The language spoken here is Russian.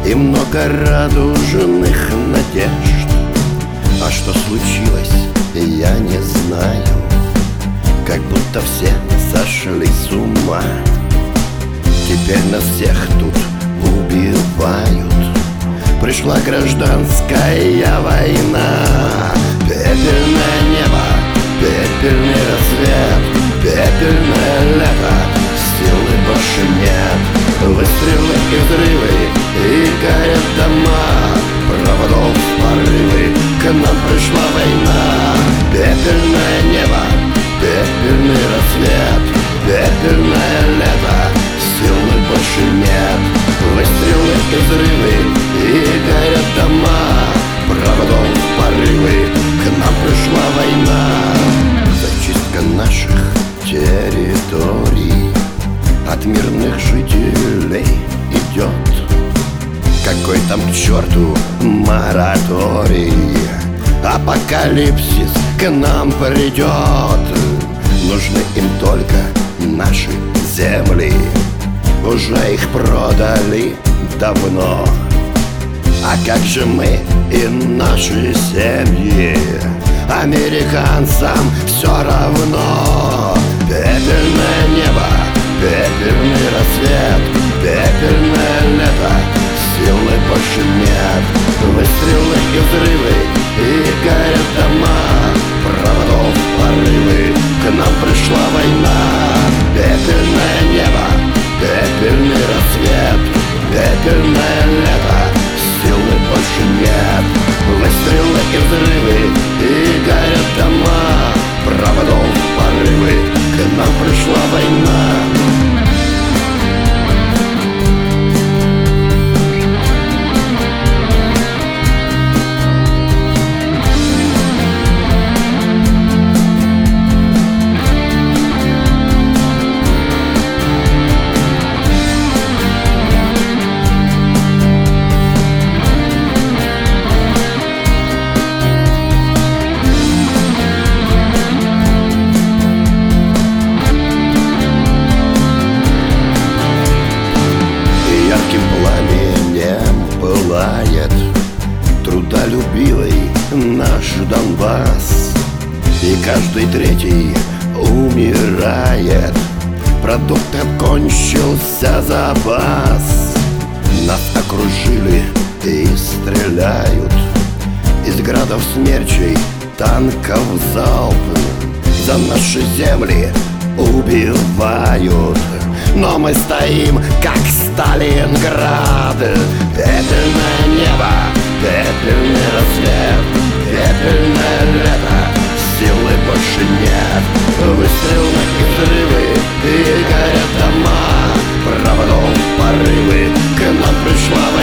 и много радужных надежд. А что случилось, я не знаю, как будто все сошли с ума. Теперь нас всех тут убивают. Пришла гражданская война. Пепельное небо, пепельный рассвет, пепельное лето, силы больше нет. Выстрелы и взрывы, и горят дома, проводов порывы, к нам пришла война. Пепельное небо, пепельный рассвет, пепельное лето, силы больше нет. Выстрелы и взрывы, и горят дома, проводов порывы, к нам пришла война. Зачистка наших территорий от мирных жителей идет. Какой там к черту мораторий? Апокалипсис к нам придет. Нужны им только наши земли, уже их продали давно. А как же мы и наши семьи? Американцам все равно. Пепельное небо, пепельный рассвет, пепельное лето, силы больше нет. Выстрелы и взрывы, и горят дома, проводов порывы, к нам пришла война. Пепельное небо, пепельный рассвет, пепельное лето, силы больше нет. Выстрелы и взрывы, и горят дома, проводов порывы, к нам пришла война. Трудолюбивый наш Донбасс, и каждый третий умирает. Продуктов кончился запас. Нас окружили и стреляют из градов смерчей, танков залп. За наши земли убивают, но мы стоим, как Сталинград. Пепельное небо, пепельный рассвет, пепельное лето, силы больше нет. Выстрелы и взрывы, и горят дома, проводов порывы, к нам пришла